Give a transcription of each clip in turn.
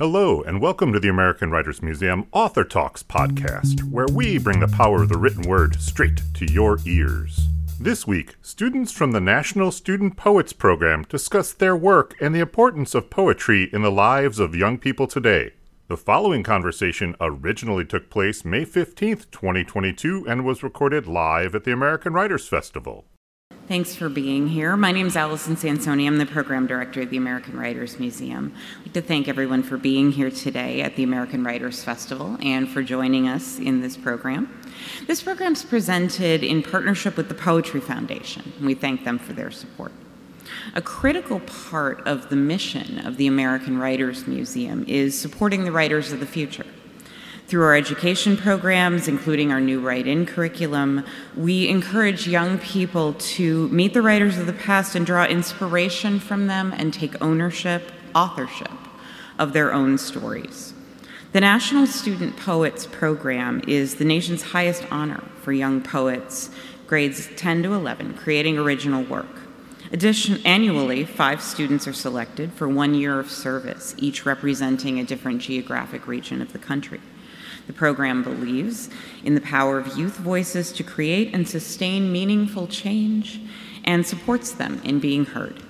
Hello, and welcome to the American Writers Museum Author Talks podcast, where we bring the power of the written word straight to your ears. This week, students from the National Student Poets Program discuss their work and the importance of poetry in the lives of young people today. The following conversation originally took place May 15th, 2022, and was recorded live at the American Writers Festival. Thanks for being here. My name is Allison Sansoni. I'm the program director at the American Writers Museum. I'd like to thank everyone for being here today at the American Writers Festival and for joining us in this program. This program is presented in partnership with the Poetry Foundation, and we thank them for their support. A critical part of the mission of the American Writers Museum is supporting the writers of the future. Through our education programs, including our new Write-In curriculum, we encourage young people to meet the writers of the past and draw inspiration from them and take authorship of their own stories. The National Student Poets Program is the nation's highest honor for young poets, grades 10 to 11, creating original work. Annually, 5 students are selected for 1 year of service, each representing a different geographic region of the country. The program believes in the power of youth voices to create and sustain meaningful change and supports them in being heard.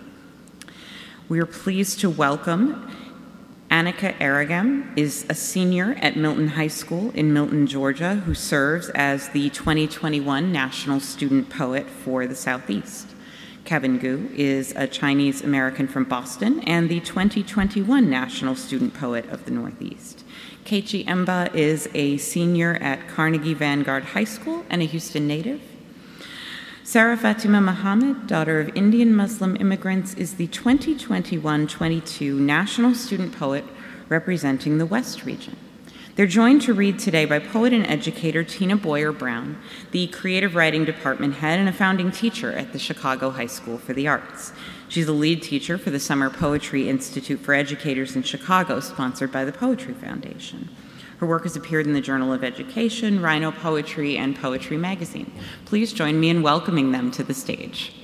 We are pleased to welcome Annika Aragam, is a senior at Milton High School in Milton, Georgia, who serves as the 2021 National Student Poet for the Southeast. Kevin Gu is a Chinese American from Boston and the 2021 National Student Poet of the Northeast. Keiichi Emba is a senior at Carnegie Vanguard High School and a Houston native. Sarah Fatima Muhammad, daughter of Indian Muslim immigrants, is the 2021-22 National Student Poet representing the West region. They're joined to read today by poet and educator Tina Boyer-Brown, the creative writing department head and a founding teacher at the Chicago High School for the Arts. She's the lead teacher for the Summer Poetry Institute for Educators in Chicago, sponsored by the Poetry Foundation. Her work has appeared in the Journal of Education, Rhino Poetry, and Poetry Magazine. Please join me in welcoming them to the stage.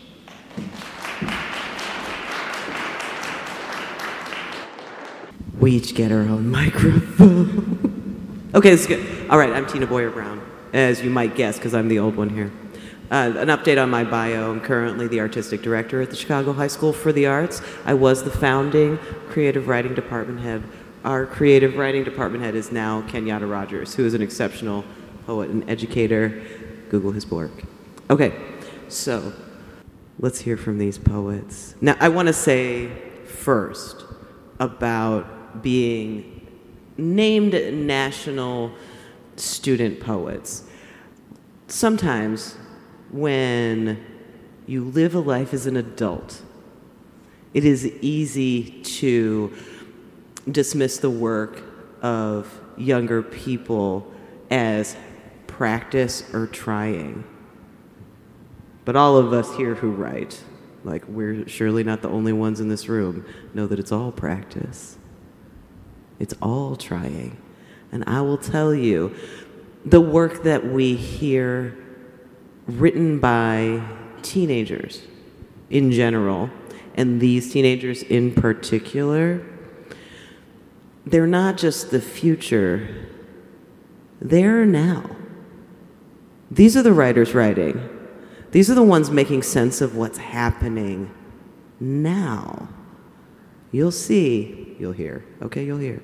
We each get our own microphone. Okay, this is good. All right, I'm Tina Boyer-Brown, as you might guess, because I'm the old one here. An update on my bio. I'm currently the artistic director at the Chicago High School for the Arts. I was the founding creative writing department head. Our creative writing department head is now Kenyatta Rogers, who is an exceptional poet and educator. Google his work. Okay, so let's hear from these poets. Now, I want to say first about being named National Student Poets. Sometimes when you live a life as an adult, it is easy to dismiss the work of younger people as practice or trying. But all of us here who write, like we're surely not the only ones in this room, know that it's all practice. It's all trying. And I will tell you, the work that we hear written by teenagers in general, and these teenagers in particular, they're not just the future, they're now. These are the writers writing. These are the ones making sense of what's happening now. You'll see, you'll hear. Okay, you'll hear.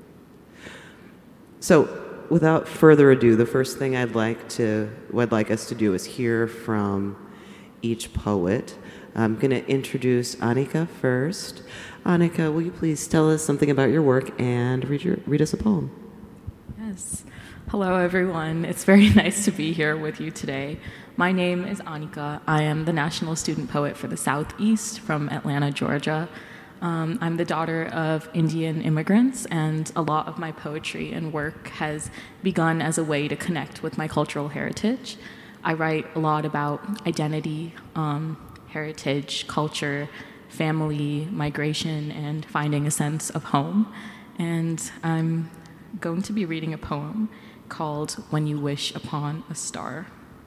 So, without further ado, the first thing I'd like us to do is hear from each poet. I'm going to introduce Annika first. Annika, will you please tell us something about your work and read us a poem? Yes. Hello, everyone. It's very nice to be here with you today. My name is Annika. I am the National Student Poet for the Southeast from Atlanta, Georgia. I'm the daughter of Indian immigrants, and a lot of my poetry and work has begun as a way to connect with my cultural heritage. I write a lot about identity, heritage, culture, family, migration, and finding a sense of home. And I'm going to be reading a poem called When You Wish Upon a Star.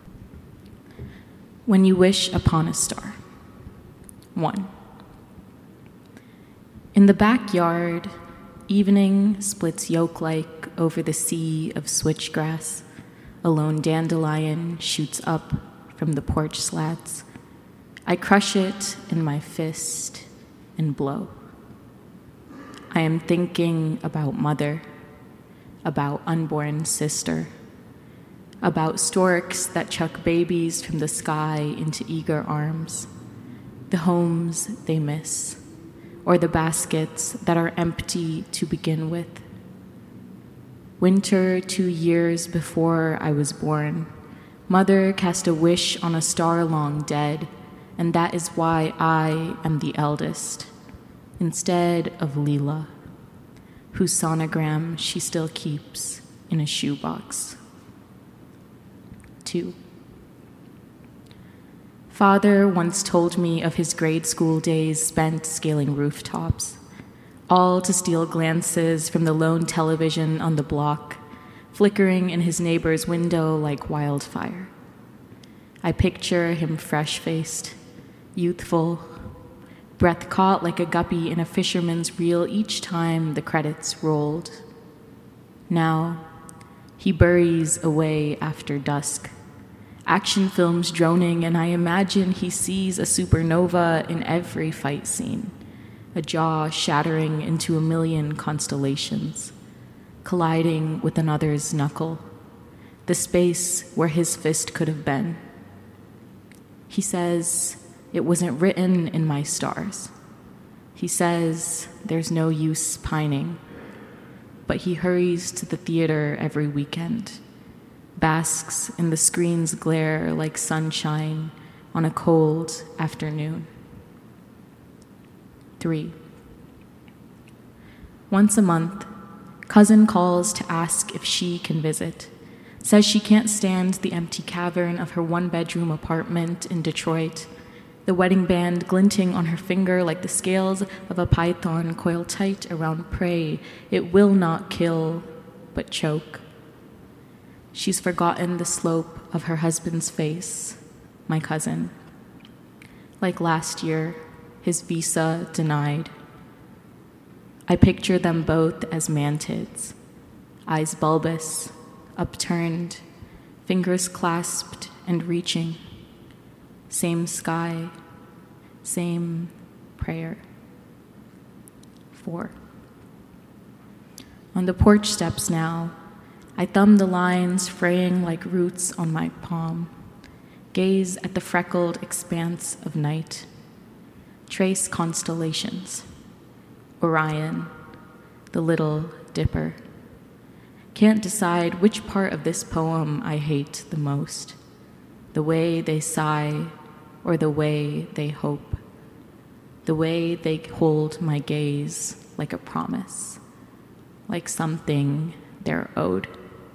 When you wish upon a star. 1. In the backyard, evening splits yolk-like over the sea of switchgrass. A lone dandelion shoots up from the porch slats. I crush it in my fist and blow. I am thinking about mother, about unborn sister, about storks that chuck babies from the sky into eager arms, the homes they miss, or the baskets that are empty to begin with. Winter 2 years before I was born, mother cast a wish on a star long dead, and that is why I am the eldest, instead of Leela, whose sonogram she still keeps in a shoebox. 2. Father once told me of his grade school days spent scaling rooftops, all to steal glances from the lone television on the block, flickering in his neighbor's window like wildfire. I picture him fresh-faced, youthful, breath caught like a guppy in a fisherman's reel each time the credits rolled. Now, he buries away after dusk, action films droning, and I imagine he sees a supernova in every fight scene, a jaw shattering into a million constellations, colliding with another's knuckle, the space where his fist could have been. He says, it wasn't written in my stars. He says, there's no use pining, but he hurries to the theater every weekend, basks in the screen's glare like sunshine on a cold afternoon. 3. Once a month, cousin calls to ask if she can visit, says she can't stand the empty cavern of her one-bedroom apartment in Detroit, the wedding band glinting on her finger like the scales of a python coiled tight around prey it will not kill, but choke. She's forgotten the slope of her husband's face, my cousin. Like last year, his visa denied. I picture them both as mantids, eyes bulbous, upturned, fingers clasped and reaching. Same sky, same prayer. 4. On the porch steps now, I thumb the lines fraying like roots on my palm, gaze at the freckled expanse of night, trace constellations, Orion, the Little Dipper. Can't decide which part of this poem I hate the most, the way they sigh or the way they hope, the way they hold my gaze like a promise, like something they're owed.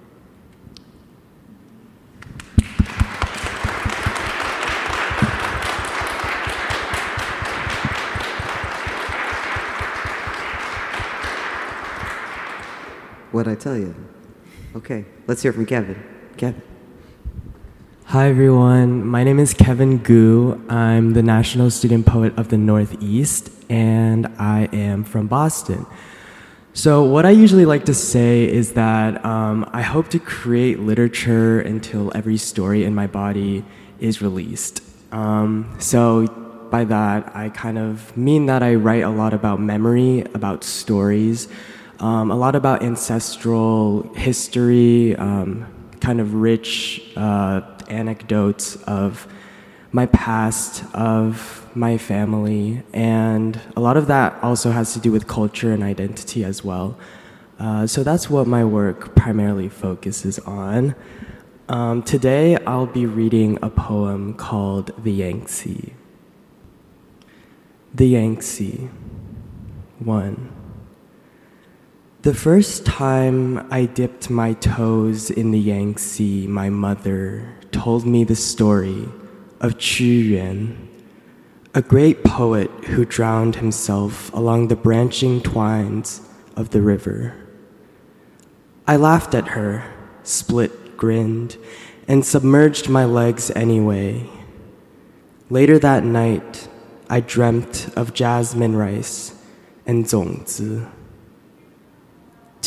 What'd I tell you? Okay, let's hear from Kevin. Kevin. Hi everyone, my name is Kevin Gu. I'm the National Student Poet of the Northeast, and I am from Boston. So what I usually like to say is that I hope to create literature until every story in my body is released. So by that, I kind of mean that I write a lot about memory, about stories, a lot about ancestral history, kind of rich anecdotes of my past, of my family, and a lot of that also has to do with culture and identity as well. So that's what my work primarily focuses on. Today I'll be reading a poem called The Yangtze. The Yangtze. 1. The first time I dipped my toes in the Yangtze, my mother told me the story of Qu Yuan, a great poet who drowned himself along the branching twines of the river. I laughed at her, split grinned, and submerged my legs anyway. Later that night, I dreamt of jasmine rice and zongzi.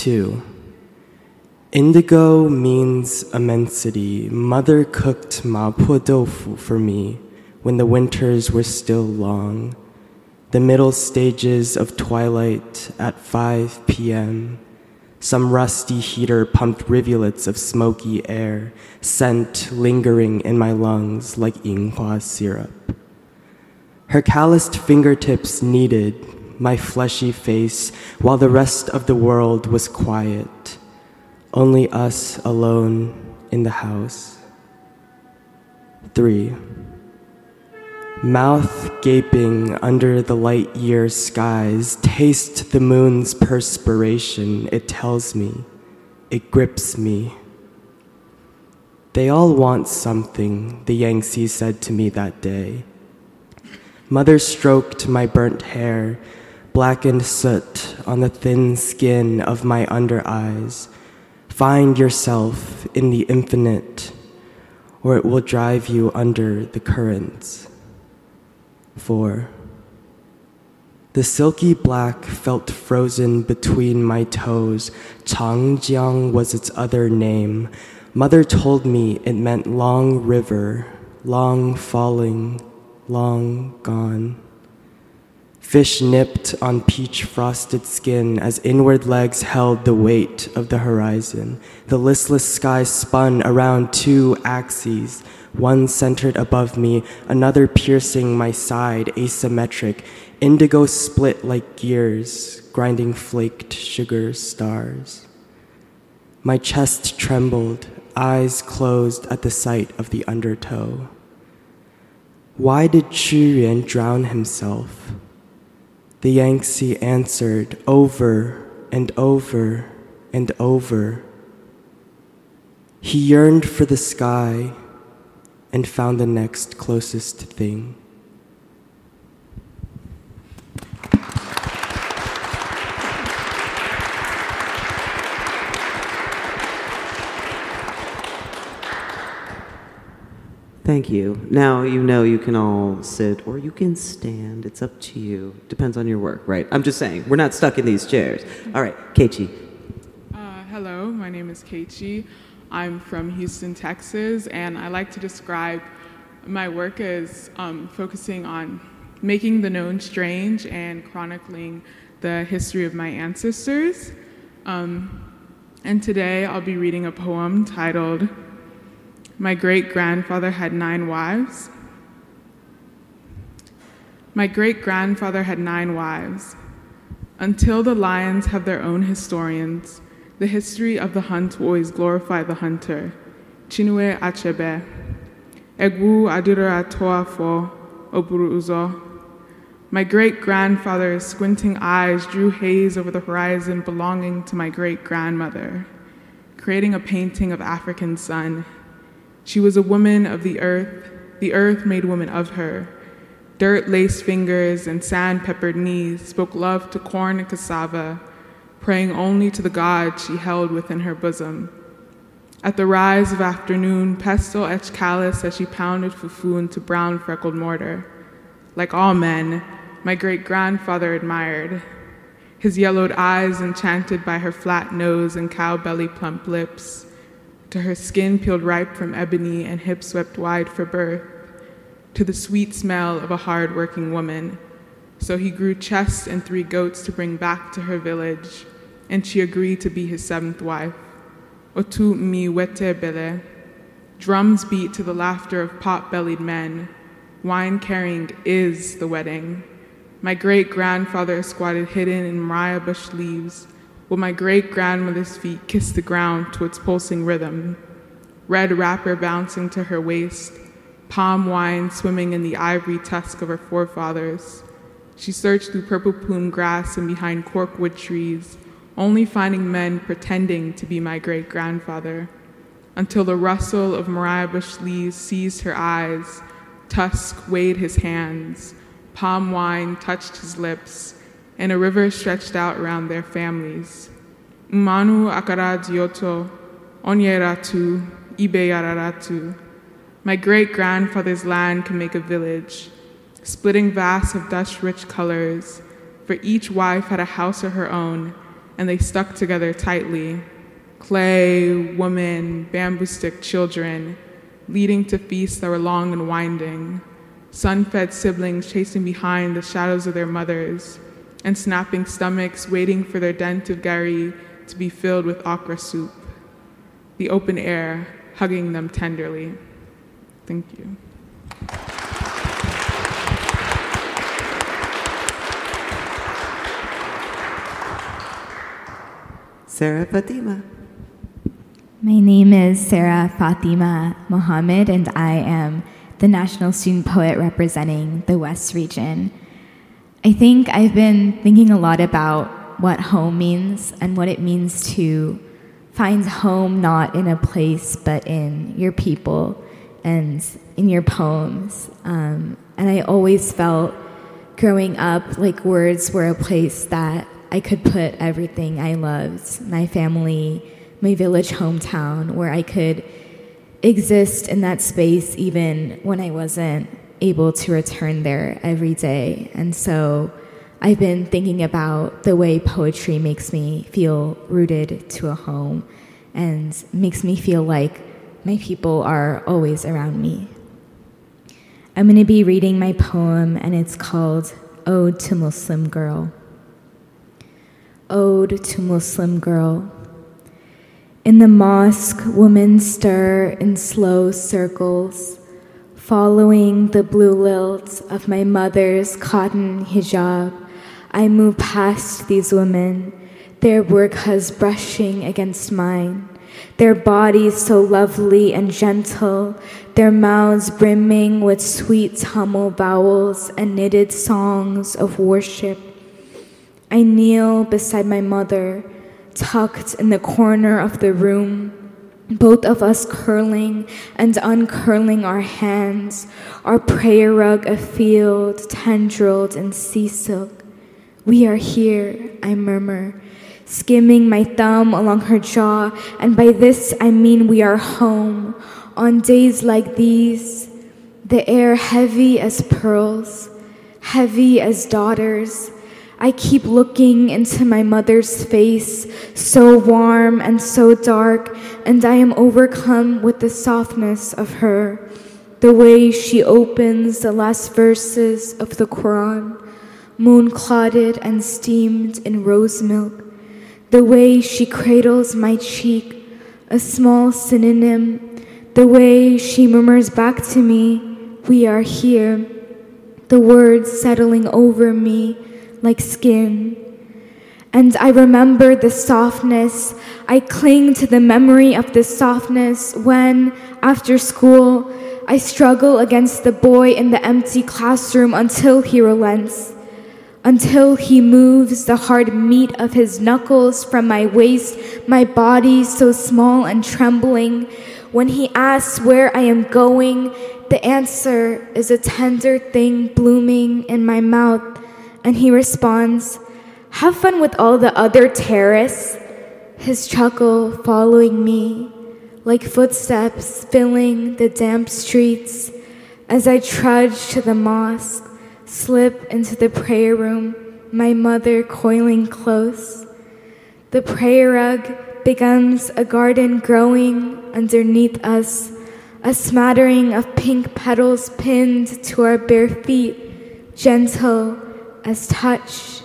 2. Indigo means immensity. Mother cooked mapo tofu for me when the winters were still long. The middle stages of twilight at 5 p.m. Some rusty heater pumped rivulets of smoky air, scent lingering in my lungs like Yinghua syrup. Her calloused fingertips kneaded my fleshy face while the rest of the world was quiet. Only us alone in the house. 3. Mouth gaping under the light-year skies, taste the moon's perspiration, it tells me, it grips me. They all want something, the Yangtze said to me that day. Mother stroked my burnt hair, blackened soot on the thin skin of my under eyes. Find yourself in the infinite, or it will drive you under the currents. 4. The silky black felt frozen between my toes. Changjiang was its other name. Mother told me it meant long river, long falling, long gone. Fish nipped on peach-frosted skin as inward legs held the weight of the horizon. The listless sky spun around 2 axes, one centered above me, another piercing my side, asymmetric. Indigo split like gears, grinding flaked sugar stars. My chest trembled, eyes closed at the sight of the undertow. Why did Qu Yuan drown himself? The Yangtze answered over and over and over. He yearned for the sky and found the next closest thing. Thank you. Now you know you can all sit or you can stand. It's up to you. Depends on your work, right? I'm just saying, we're not stuck in these chairs. All right, Keiichi. Hello, my name is Keiichi. I'm from Houston, Texas, and I like to describe my work as focusing on making the known strange and chronicling the history of my ancestors. And today I'll be reading a poem titled My Great-Grandfather Had 9 Wives. My great-grandfather had 9 wives. Until the lions have their own historians, the history of the hunt will always glorify the hunter. Chinue Achebe. Egwu adira atoafo oburu uzo. My great-grandfather's squinting eyes drew haze over the horizon belonging to my great-grandmother, creating a painting of African sun. She was a woman of the earth made woman of her. Dirt-laced fingers and sand-peppered knees spoke love to corn and cassava, praying only to the God she held within her bosom. At the rise of afternoon, pestle etched callous as she pounded fufu into brown freckled mortar. Like all men, my great-grandfather admired. His yellowed eyes enchanted by her flat nose and cow-belly plump lips, to her skin peeled ripe from ebony and hips swept wide for birth, to the sweet smell of a hard-working woman. So he grew chests and 3 goats to bring back to her village, and she agreed to be his 7th wife. Otu mi wete bele. Drums beat to the laughter of pot-bellied men. Wine carrying is the wedding. My great-grandfather squatted hidden in mariah bush leaves, while my great-grandmother's feet kissed the ground to its pulsing rhythm. Red wrapper bouncing to her waist, palm wine swimming in the ivory tusk of her forefathers. She searched through purple plume grass and behind corkwood trees, only finding men pretending to be my great-grandfather, until the rustle of mariah bush leaves seized her eyes, tusk weighed his hands, palm wine touched his lips, and a river stretched out around their families. Umanu akara dioto, onyeratu, ibeyararatu. My great-grandfather's land can make a village, splitting vast of dust-rich colors, for each wife had a house of her own, and they stuck together tightly. Clay, woman, bamboo stick children, leading to feasts that were long and winding. Sun-fed siblings chasing behind the shadows of their mothers, and snapping stomachs waiting for their dent of gari to be filled with okra soup. The open air hugging them tenderly. Thank you. Sarah Fatima. My name is Sarah Fatima Mohammed, and I am the National Student Poet representing the West region. I think I've been thinking a lot about what home means and what it means to find home not in a place but in your people and in your poems. And I always felt growing up like words were a place that I could put everything I loved, my family, my village hometown, where I could exist in that space even when I wasn't able to return there every day. And so I've been thinking about the way poetry makes me feel rooted to a home and makes me feel like my people are always around me. I'm going to be reading my poem, and it's called Ode to Muslim Girl. Ode to Muslim Girl. In the mosque, women stir in slow circles, following the blue lilt of my mother's cotton hijab. I move past these women, their burqas brushing against mine, their bodies so lovely and gentle, their mouths brimming with sweet Tamil vowels and knitted songs of worship. I kneel beside my mother, tucked in the corner of the room, both of us curling and uncurling our hands, our prayer rug afield, tendrilled in sea silk. We are here, I murmur, skimming my thumb along her jaw, and by this I mean we are home. On days like these, the air heavy as pearls, heavy as daughters, I keep looking into my mother's face, so warm and so dark, and I am overcome with the softness of her, the way she opens the last verses of the Quran, moon-clouded and steamed in rose milk, the way she cradles my cheek, a small synonym, the way she murmurs back to me, we are here, the words settling over me, like skin. And I remember the softness. I cling to the memory of the softness when, after school, I struggle against the boy in the empty classroom until he relents, until he moves the hard meat of his knuckles from my waist, my body so small and trembling. When he asks where I am going, the answer is a tender thing blooming in my mouth. And he responds, have fun with all the other terrorists. His chuckle following me, like footsteps filling the damp streets. As I trudge to the mosque, slip into the prayer room, my mother coiling close. The prayer rug becomes a garden growing underneath us, a smattering of pink petals pinned to our bare feet, gentle as touch.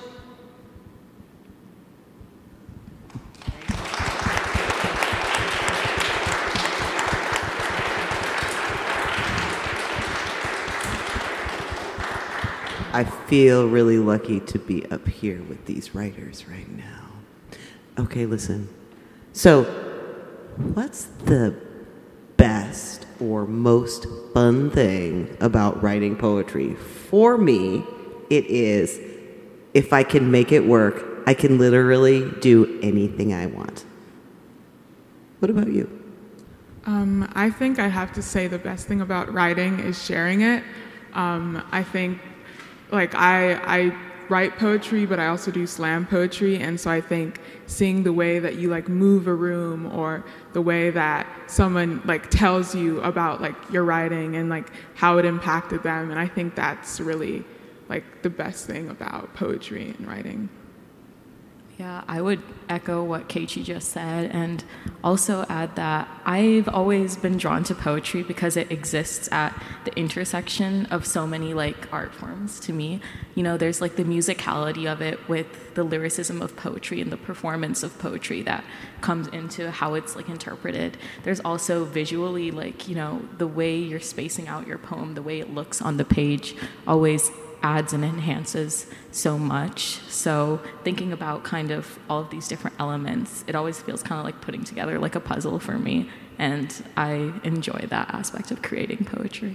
I feel really lucky to be up here with these writers right now. Okay, listen. So, what's the best or most fun thing about writing poetry? For me, it is, if I can make it work, I can literally do anything I want. What about you? I think I have to say the best thing about writing is sharing it. I think, like, I write poetry, but I also do slam poetry, and so I think seeing the way that you, like, move a room, or the way that someone, like, tells you about, like, your writing and, like, how it impacted them, and I think that's really, like, the best thing about poetry and writing. Yeah, I would echo what Keiichi just said and also add that I've always been drawn to poetry because it exists at the intersection of so many like art forms to me. You know, there's like the musicality of it with the lyricism of poetry and the performance of poetry that comes into how it's like interpreted. There's also visually like, you know, the way you're spacing out your poem, the way it looks on the page always adds and enhances so much. So thinking about kind of all of these different elements, it always feels kind of like putting together like a puzzle for me, and I enjoy that aspect of creating poetry.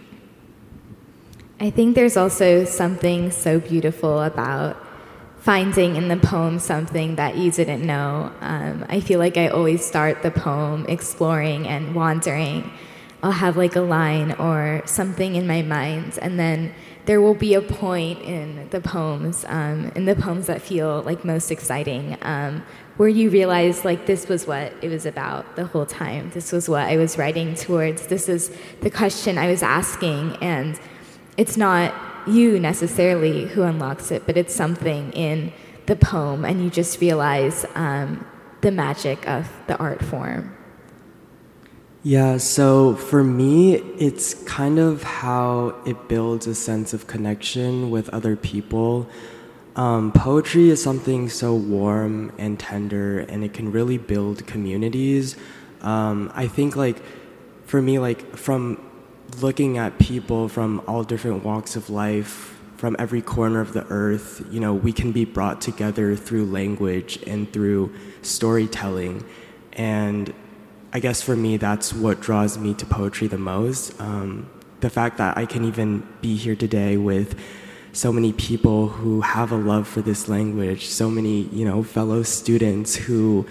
I think there's also something so beautiful about finding in the poem something that you didn't know. I feel like I always start the poem exploring and wandering. I'll have like a line or something in my mind, and then there will be a point in the poems that feel like most exciting, where you realize like this was what it was about the whole time. This was what I was writing towards. This is the question I was asking, and it's not you necessarily who unlocks it, but it's something in the poem, and you just realize the magic of the art form. Yeah, so for me, it's kind of how it builds a sense of connection with other people. Poetry is something so warm and tender, and it can really build communities. I think, like, for me, like, from looking at people from all different walks of life, from every corner of the earth, you know, we can be brought together through language and through storytelling. And I guess for me, that's what draws me to poetry the most. The fact that I can even be here today with so many people who have a love for this language, so many, you know, fellow students who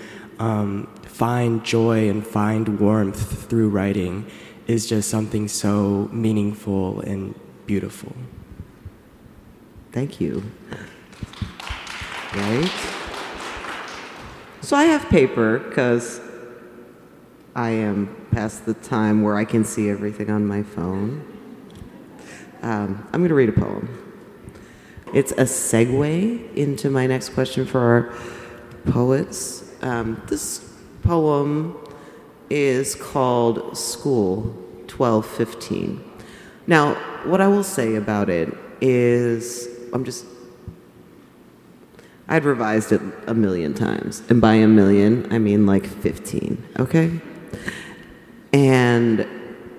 find joy and find warmth through writing is just something so meaningful and beautiful. Thank you. Right? So I have paper because I am past the time where I can see everything on my phone. I'm going to read a poem. It's a segue into my next question for our poets. This poem is called School 1215. Now, what I will say about it is, I'd revised it a million times. And by a million, I mean like 15, okay? And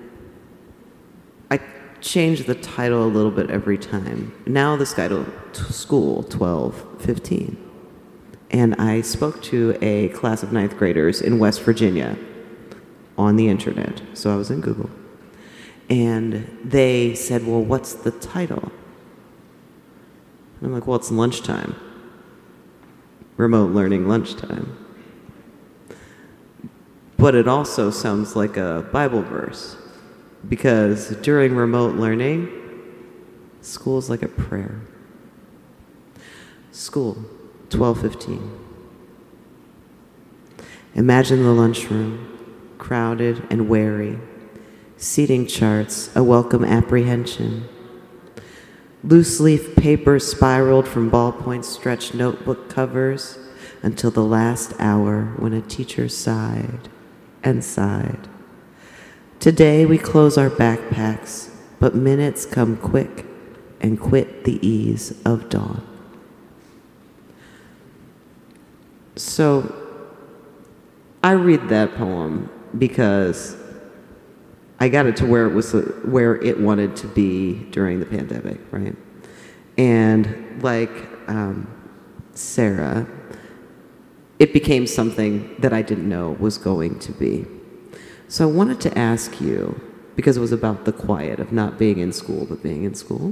I change the title a little bit every time. Now this title, School 1215. And I spoke to a class of 9th graders in West Virginia on the internet. So I was in Google. And they said, well, what's the title? And I'm like, well, it's lunchtime. Remote learning lunchtime. But it also sounds like a Bible verse, because during remote learning, school is like a prayer. School, 12:15. Imagine the lunchroom, crowded and wary, seating charts, a welcome apprehension. Loose leaf paper spiraled from ballpoint stretched notebook covers until the last hour when a teacher sighed and sighed. Today we close our backpacks, but minutes come quick and quit the ease of dawn. So I read that poem because I got it to where it wanted to be during the pandemic, right? And like Sarah, it became something that I didn't know was going to be. So I wanted to ask you, because it was about the quiet of not being in school, but being in school.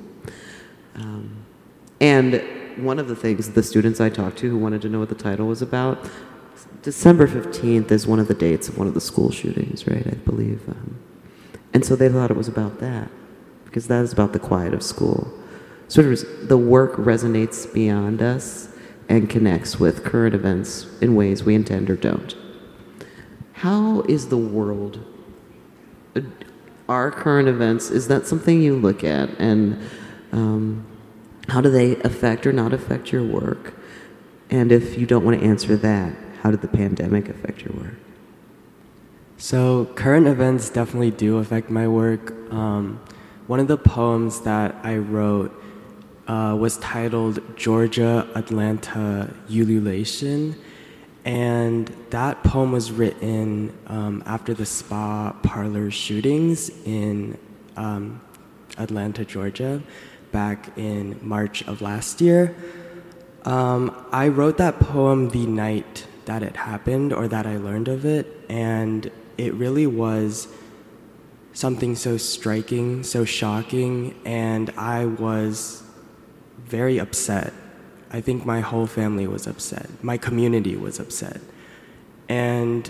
And one of the things, the students I talked to who wanted to know what the title was about, December 15th is one of the dates of one of the school shootings, right, I believe. And so they thought it was about that, because that is about the quiet of school. Sort of the work resonates beyond us and connects with current events in ways we intend or don't. How is the world, our current events, is that something you look at, and how do they affect or not affect your work? And if you don't want to answer that, how did the pandemic affect your work? So current events definitely do affect my work. One of the poems that I wrote was titled Georgia Atlanta Ululation, and that poem was written after the spa parlor shootings in Atlanta, Georgia, back in March of last year. I wrote that poem the night that it happened, or that I learned of it, and it really was something so striking, so shocking, and I was very upset. I think my whole family was upset. My community was upset. And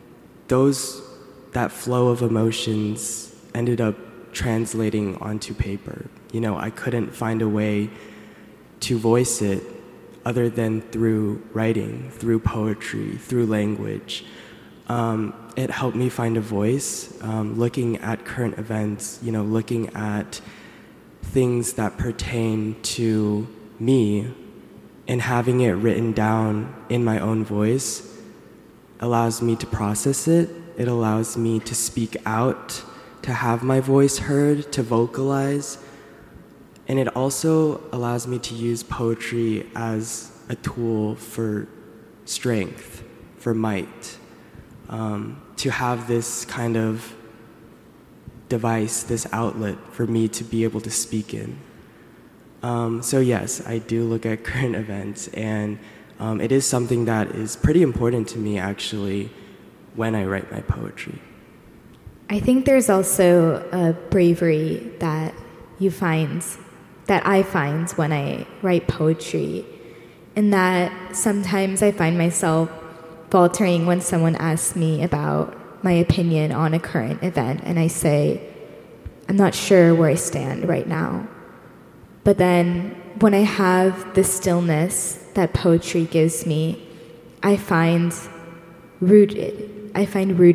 that flow of emotions ended up translating onto paper. You know, I couldn't find a way to voice it other than through writing, through poetry, through language. It helped me find a voice, looking at current events, you know, looking at things that pertain to me, and having it written down in my own voice allows me to process it. It allows me to speak out, to have my voice heard, to vocalize. And it also allows me to use poetry as a tool for strength, for might, to have this kind of device, this outlet for me to be able to speak in. So yes, I do look at current events, and it is something that is pretty important to me, actually, when I write my poetry. I think there's also a bravery that I find when I write poetry, and that sometimes I find myself faltering when someone asks me about my opinion on a current event, and I say, I'm not sure where I stand right now. But then when I have the stillness that poetry gives me, I find rooting, I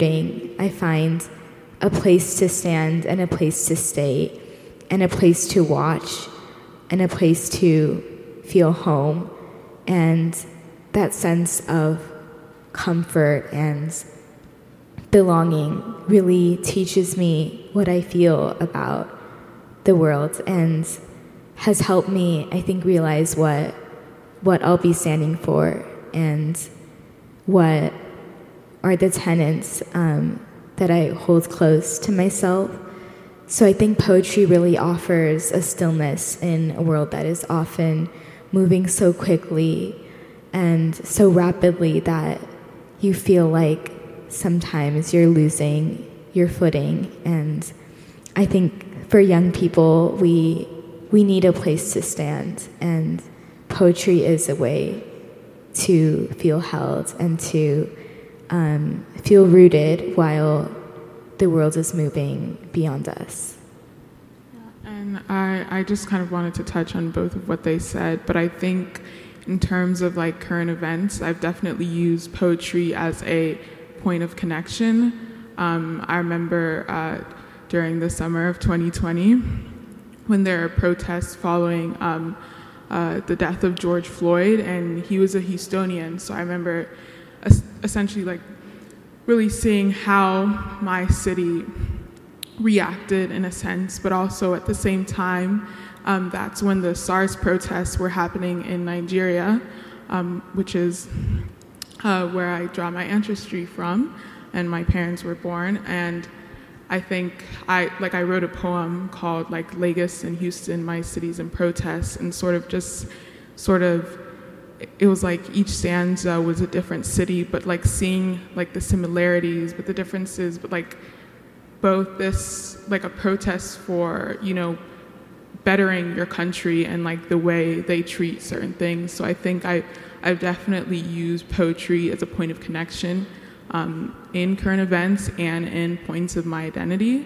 find a place to stand and a place to stay and a place to watch and a place to feel home. And that sense of comfort and belonging really teaches me what I feel about the world and has helped me, I think, realize what I'll be standing for and what are the tenets that I hold close to myself. So I think poetry really offers a stillness in a world that is often moving so quickly and so rapidly that you feel like sometimes you're losing your footing. And I think for young people, we need a place to stand, and poetry is a way to feel held and to feel rooted while the world is moving beyond us. And I just kind of wanted to touch on both of what they said, but I think in terms of like current events, I've definitely used poetry as a point of connection. I remember during the summer of 2020, when there were protests following the death of George Floyd, and he was a Houstonian. So I remember essentially like really seeing how my city reacted in a sense, but also at the same time, that's when the SARS protests were happening in Nigeria, which is where I draw my ancestry from, and my parents were born. And I think I wrote a poem called like Lagos and Houston, My Cities in Protest, and it was like each stanza was a different city, but like seeing like the similarities, but the differences, but like both this like a protest for, you know, bettering your country and like the way they treat certain things. So I think I've definitely used poetry as a point of connection in current events and in points of my identity.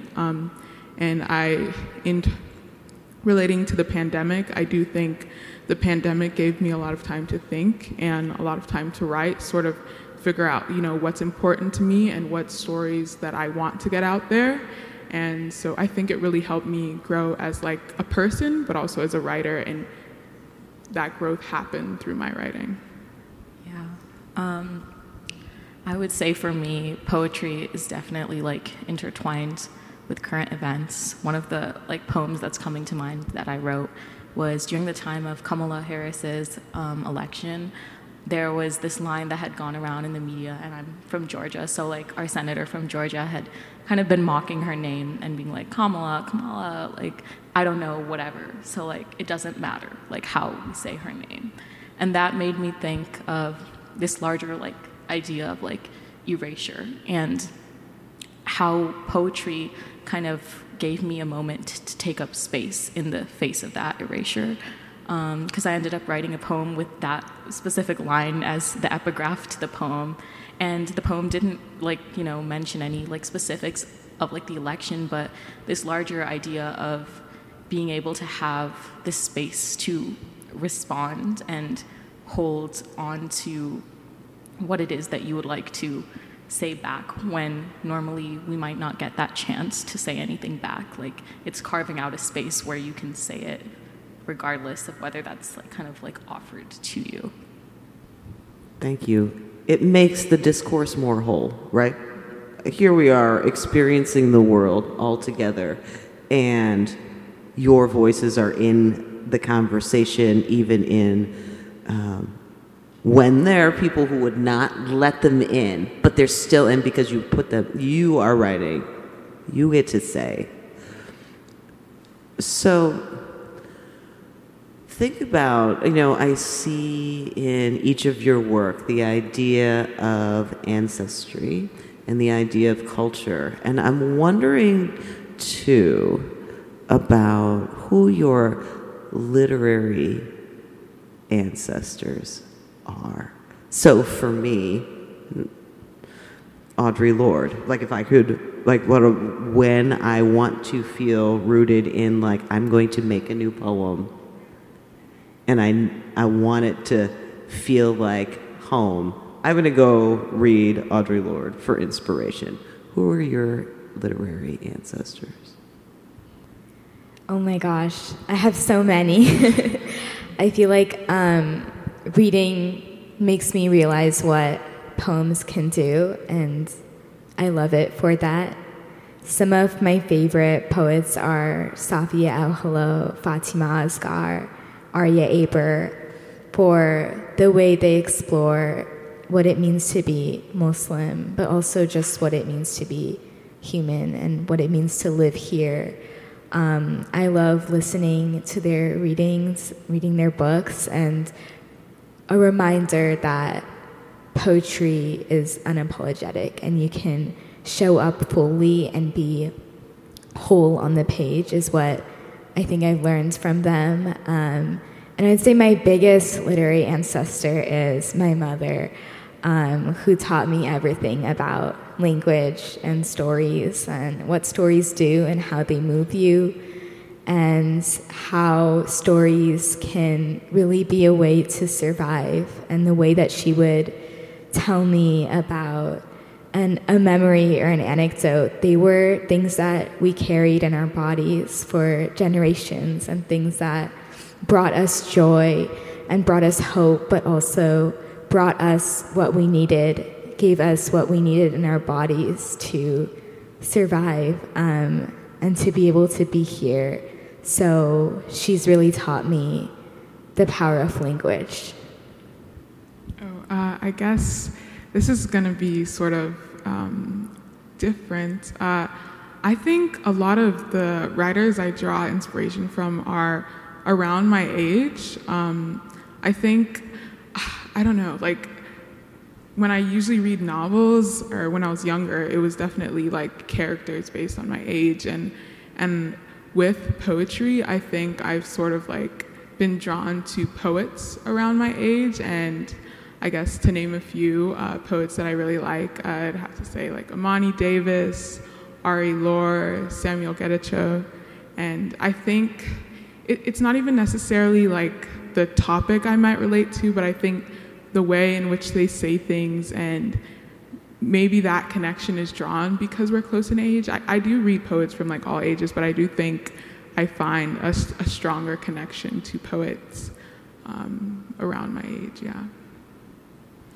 And relating to the pandemic, I do think the pandemic gave me a lot of time to think and a lot of time to write, sort of figure out, you know, what's important to me and what stories that I want to get out there. And so I think it really helped me grow as like a person, but also as a writer, and that growth happened through my writing. I would say for me, poetry is definitely like intertwined with current events. One of the like poems that's coming to mind that I wrote was during the time of Kamala Harris's election. There was this line that had gone around in the media, and I'm from Georgia, so like our senator from Georgia had kind of been mocking her name and being like, Kamala, like, I don't know, whatever. So like, it doesn't matter, like how we say her name. And that made me think of this larger like idea of like erasure and how poetry kind of gave me a moment to take up space in the face of that erasure. Because I ended up writing a poem with that specific line as the epigraph to the poem. And the poem didn't mention any like specifics of like the election, but this larger idea of being able to have this space to respond and hold on to what it is that you would like to say back when normally we might not get that chance to say anything back. Like it's carving out a space where you can say it regardless of whether that's like kind of like offered to you. Thank you. It makes the discourse more whole, right? Here we are experiencing the world all together, and your voices are in the conversation, even in when there are people who would not let them in, but they're still in because you put them, you are writing, you get to say. So think about, I see in each of your work the idea of ancestry and the idea of culture. And I'm wondering, too, about who your literary ancestors are. So for me, Audre Lorde. Like if I could, when I want to feel rooted in, like, I'm going to make a new poem, and I want it to feel like home, I'm going to go read Audre Lorde for inspiration. Who are your literary ancestors? Oh my gosh, I have so many. I feel like reading makes me realize what poems can do, and I love it for that. Some of my favorite poets are Safia El-Hello, Fatima Asghar, Arya Aber, for the way they explore what it means to be Muslim, but also just what it means to be human and what it means to live here. I love listening to their readings, reading their books, and a reminder that poetry is unapologetic and you can show up fully and be whole on the page is what I think I've learned from them. And I'd say my biggest literary ancestor is my mother, who taught me everything about language and stories and what stories do and how they move you, and how stories can really be a way to survive. And the way that she would tell me about a memory or an anecdote, they were things that we carried in our bodies for generations, and things that brought us joy and brought us hope, but also brought us what we needed, gave us what we needed in our bodies to survive, and to be able to be here. So she's really taught me the power of language. I guess this is going to be sort of different. I think a lot of the writers I draw inspiration from are around my age. I think, I don't know, like when I usually read novels, or when I was younger, it was definitely like characters based on my age. And with poetry, I think I've sort of like been drawn to poets around my age. And I guess to name a few poets that I really like, I'd have to say like Imani Davis, Ari Lore, Samuel Getachew. And I think it's not even necessarily like the topic I might relate to, but I think the way in which they say things, and maybe that connection is drawn because we're close in age. I do read poets from like all ages, but I do think I find a stronger connection to poets around my age, yeah.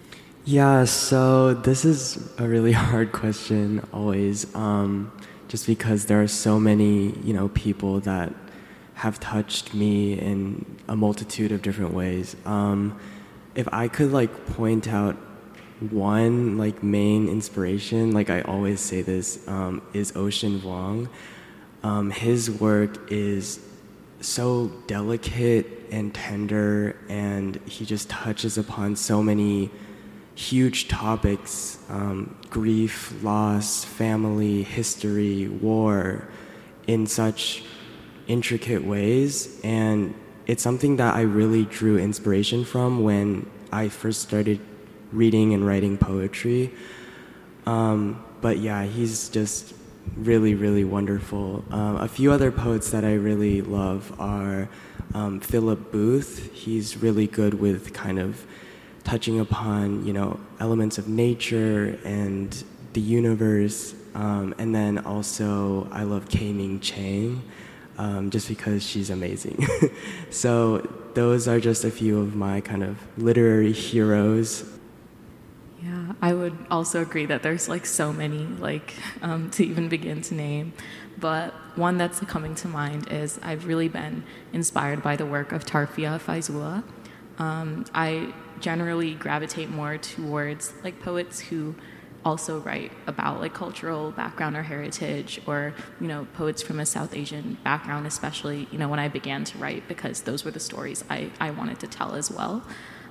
Yeah, so this is a really hard question always, just because there are so many, people that have touched me in a multitude of different ways. If I could point out one main inspiration, I always say this, is Ocean Vuong. His work is so delicate and tender, and he just touches upon so many huge topics, grief, loss, family, history, war, in such intricate ways. And it's something that I really drew inspiration from when I first started reading and writing poetry. But yeah, he's just really, really wonderful. A few other poets that I really love are Philip Booth. He's really good with kind of touching upon, elements of nature and the universe. And then also I love Ka-Ming Chang, just because she's amazing. So those are just a few of my kind of literary heroes. Yeah, I would also agree that there's so many to even begin to name. But one that's coming to mind is I've really been inspired by the work of Tarfia Faizullah. I generally gravitate more towards poets who also write about cultural background or heritage, or poets from a South Asian background, especially when I began to write, because those were the stories I wanted to tell as well.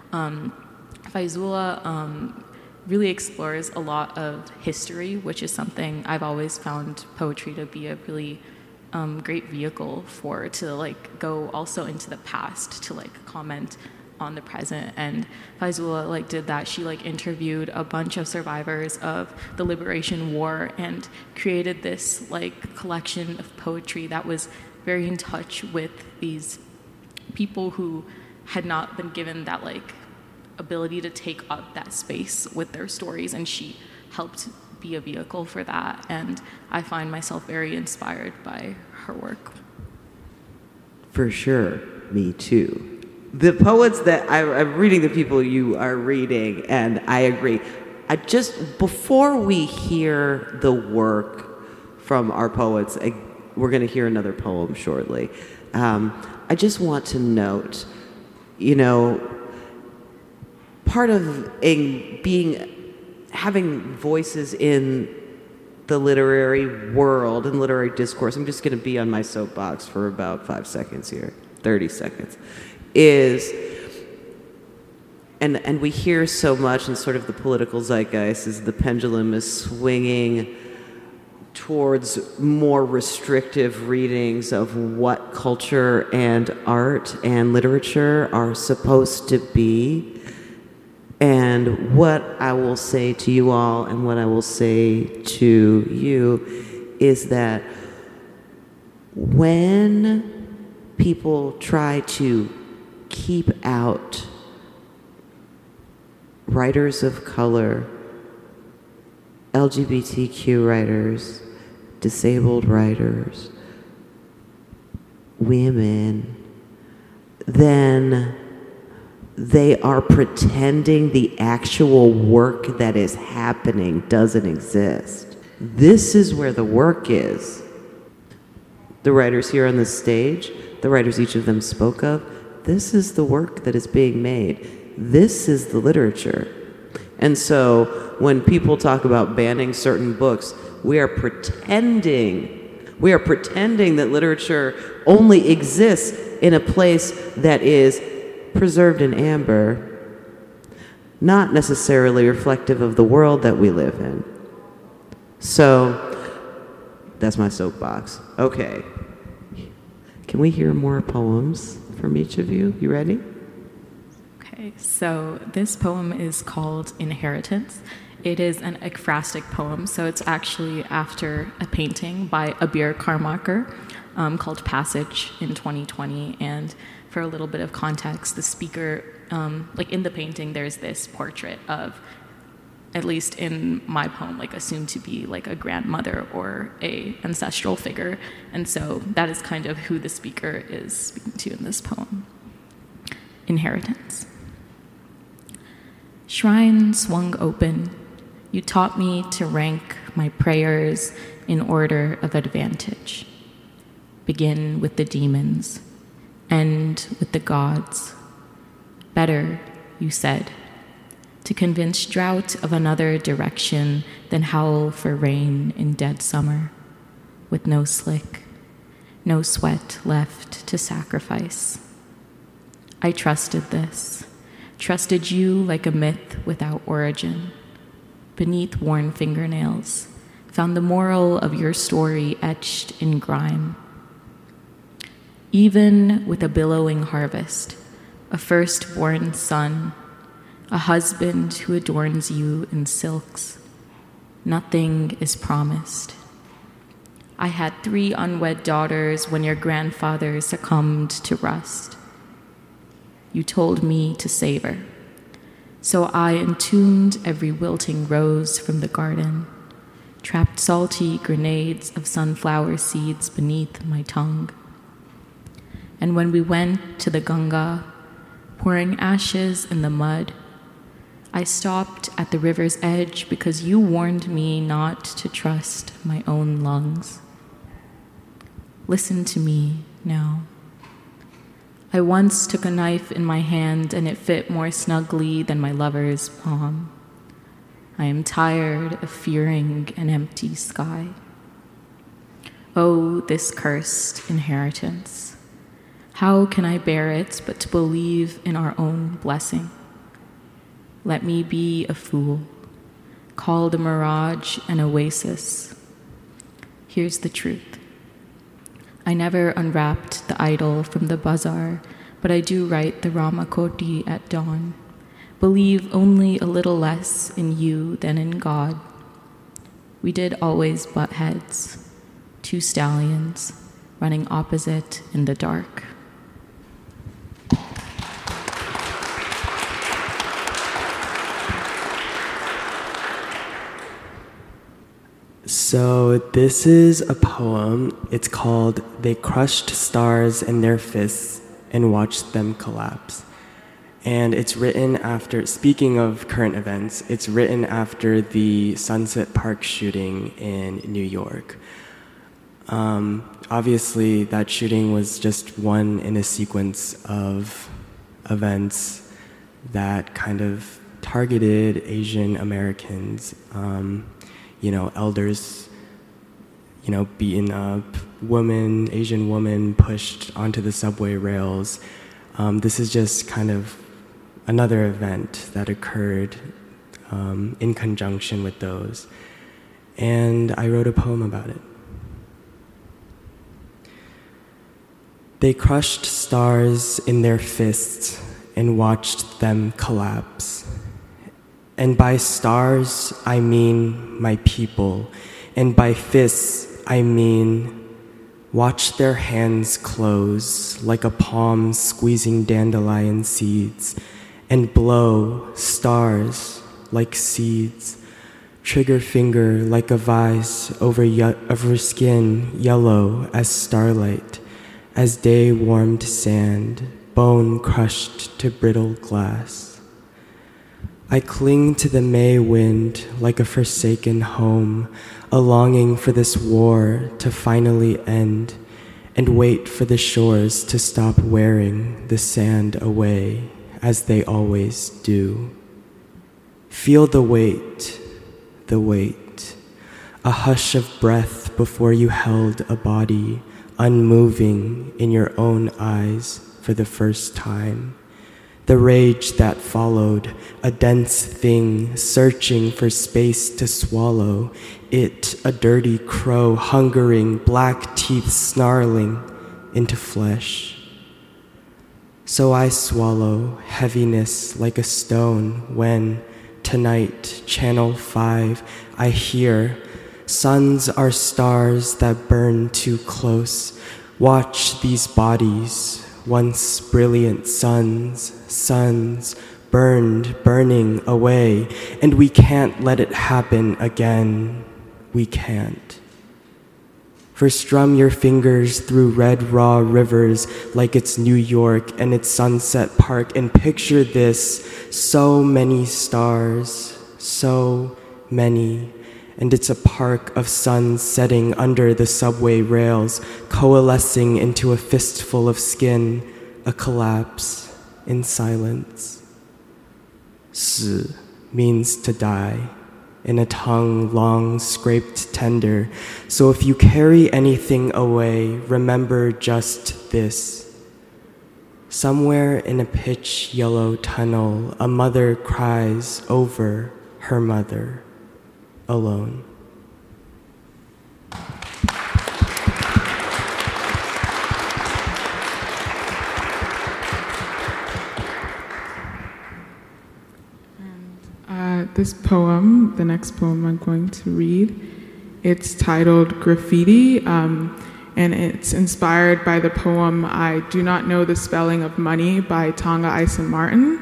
Faizullah really explores a lot of history, which is something I've always found poetry to be a really great vehicle for, to go also into the past, to comment on the present. And Faizullah did that. She interviewed a bunch of survivors of the Liberation War and created this collection of poetry that was very in touch with these people who had not been given that ability to take up that space with their stories, and she helped be a vehicle for that. And I find myself very inspired by her work. For sure, me too. The poets that I'm reading, the people you are reading, and I agree. Before we hear the work from our poets, we're going to hear another poem shortly. I just want to note, part of having voices in the literary world and literary discourse, I'm just going to be on my soapbox for about 5 seconds here, 30 seconds, is, and we hear so much in sort of the political zeitgeist, as the pendulum is swinging towards more restrictive readings of what culture and art and literature are supposed to be. And what I will say to you all, and what I will say to you, is that when people try to keep out writers of color, LGBTQ writers, disabled writers, women, then they are pretending the actual work that is happening doesn't exist. This is where the work is. The writers here on the stage, the writers each of them spoke of, this is the work that is being made. This is the literature. And so when people talk about banning certain books, we are pretending that literature only exists in a place that is preserved in amber, not necessarily reflective of the world that we live in. So that's my soapbox. Okay. Can we hear more poems from each of you? You ready? Okay, so this poem is called Inheritance. It is an ekphrastic poem, so it's actually after a painting by Abir Carmichael called Passage in 2020. And for a little bit of context, the speaker, in the painting, there's this portrait of, at least in my poem, assumed to be a grandmother or a ancestral figure. And so that is kind of who the speaker is speaking to in this poem. Inheritance. Shrine swung open. You taught me to rank my prayers in order of advantage. Begin with the demons, end with the gods. Better, you said, to convince drought of another direction than howl for rain in dead summer, with no slick, no sweat left to sacrifice. I trusted this, trusted you like a myth without origin. Beneath worn fingernails, found the moral of your story etched in grime. Even with a billowing harvest, a firstborn son, a husband who adorns you in silks, nothing is promised. I had 3 unwed daughters when your grandfather succumbed to rust. You told me to savor, so I entombed every wilting rose from the garden, trapped salty grenades of sunflower seeds beneath my tongue. And when we went to the Ganga, pouring ashes in the mud, I stopped at the river's edge because you warned me not to trust my own lungs. Listen to me now. I once took a knife in my hand and it fit more snugly than my lover's palm. I am tired of fearing an empty sky. Oh, this cursed inheritance. How can I bear it but to believe in our own blessing? Let me be a fool, call the mirage an oasis. Here's the truth. I never unwrapped the idol from the bazaar, but I do write the Ramakoti at dawn. Believe only a little less in you than in God. We did always butt heads, 2 stallions running opposite in the dark. So this is a poem. It's called They Crushed Stars in Their Fists and Watched Them Collapse. And it's written after, speaking of current events, it's written after the Sunset Park shooting in New York. Obviously, that shooting was just one in a sequence of events that kind of targeted Asian Americans. Elders, beaten up, Asian woman pushed onto the subway rails. This is just kind of another event that occurred in conjunction with those. And I wrote a poem about it. They crushed stars in their fists and watched them collapse. And by stars, I mean my people. And by fists, I mean watch their hands close like a palm squeezing dandelion seeds and blow stars like seeds. Trigger finger like a vise over skin yellow as starlight, as day warmed sand, bone crushed to brittle glass. I cling to the May wind like a forsaken home, a longing for this war to finally end, and wait for the shores to stop wearing the sand away, as they always do. Feel the weight, a hush of breath before you held a body, unmoving in your own eyes for the first time. The rage that followed, a dense thing searching for space to swallow, it a dirty crow hungering, black teeth snarling into flesh. So I swallow heaviness like a stone when, tonight, Channel 5, I hear, suns are stars that burn too close. Watch these bodies, once brilliant suns burning away, and we can't let it happen again. We can't. For strum your fingers through red raw rivers like it's New York and it's Sunset Park, and picture this, so many stars, so many, and it's a park of suns setting under the subway rails, coalescing into a fistful of skin, a collapse in silence. 死 means to die, in a tongue long scraped tender. So if you carry anything away, remember just this. Somewhere in a pitch yellow tunnel, a mother cries over her mother, alone. This poem, the next poem I'm going to read, it's titled Graffiti, and it's inspired by the poem I Do Not Know the Spelling of Money by Tonga Ison Martin.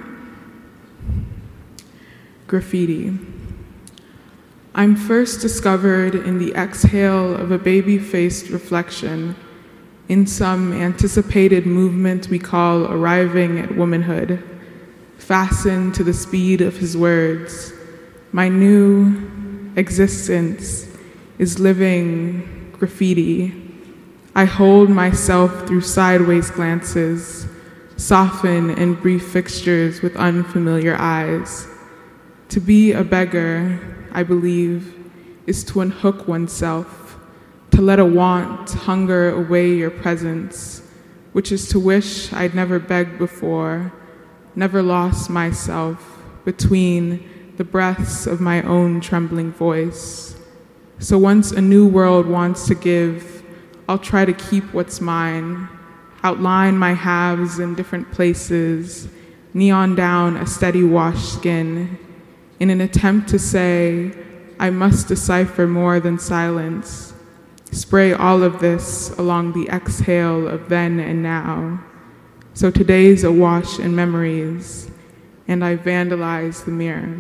Graffiti. I'm first discovered in the exhale of a baby-faced reflection in some anticipated movement we call arriving at womanhood, fastened to the speed of his words. My new existence is living graffiti. I hold myself through sideways glances, soften in brief fixtures with unfamiliar eyes. To be a beggar, I believe, is to unhook oneself, to let a want hunger away your presence, which is to wish I'd never begged before, never lost myself between the breaths of my own trembling voice. So once a new world wants to give, I'll try to keep what's mine, outline my halves in different places, neon down a steady washed skin, in an attempt to say, I must decipher more than silence, spray all of this along the exhale of then and now. So today's awash in memories, and I vandalize the mirror.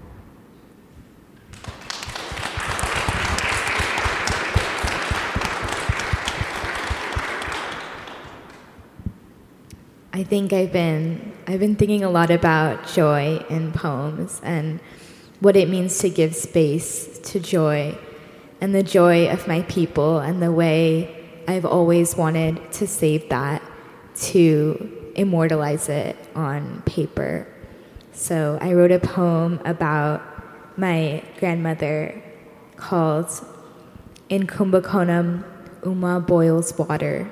I think I've been thinking a lot about joy in poems and what it means to give space to joy and the joy of my people and the way I've always wanted to save that, to immortalize it on paper. So I wrote a poem about my grandmother called In Kumbakonam, Uma Boils Water.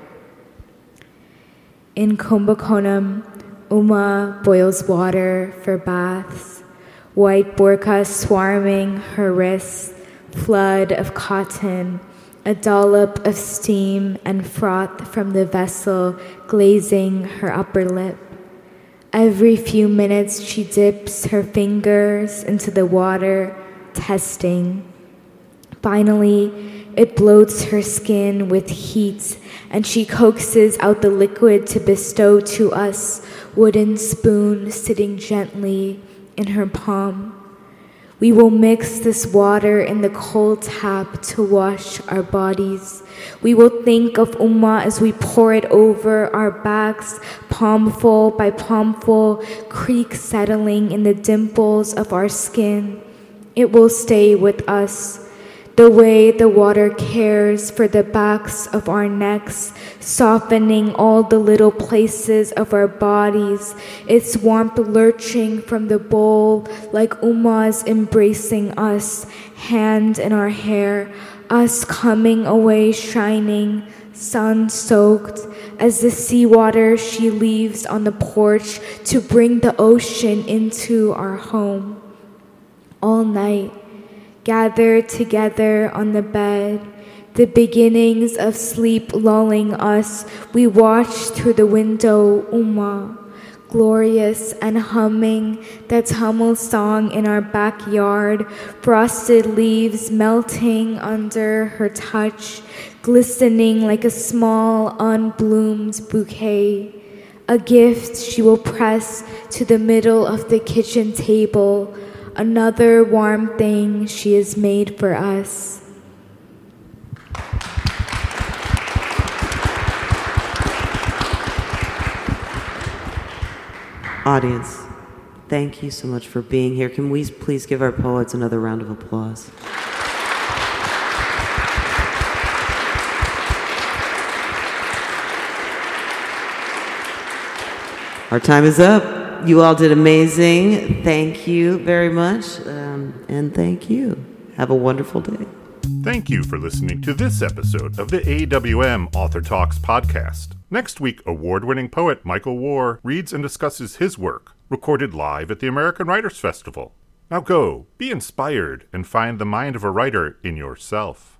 In Kumbakonam, Uma boils water for baths, white burqa swarming her wrists, flood of cotton, a dollop of steam and froth from the vessel glazing her upper lip. Every few minutes she dips her fingers into the water, testing. Finally, it bloats her skin with heat, and she coaxes out the liquid to bestow to us, wooden spoon sitting gently in her palm. We will mix this water in the cold tap to wash our bodies. We will think of Ummah as we pour it over our backs, palmful by palmful, creek settling in the dimples of our skin. It will stay with us. The way the water cares for the backs of our necks, softening all the little places of our bodies, its warmth lurching from the bowl like Ummah's embracing us, hand in our hair, us coming away shining, sun-soaked, as the seawater she leaves on the porch to bring the ocean into our home. All night, gathered together on the bed, the beginnings of sleep lulling us, we watched through the window Ummah, glorious and humming that Tamil song in our backyard, frosted leaves melting under her touch, glistening like a small unbloomed bouquet, a gift she will press to the middle of the kitchen table, another warm thing she has made for us. Audience, thank you so much for being here. Can we please give our poets another round of applause? Our time is up. You all did amazing. Thank you very much. And thank you. Have a wonderful day. Thank you for listening to this episode of the AWM Author Talks podcast. Next week, award-winning poet Michael Warr reads and discusses his work, recorded live at the American Writers Festival. Now go, be inspired, and find the mind of a writer in yourself.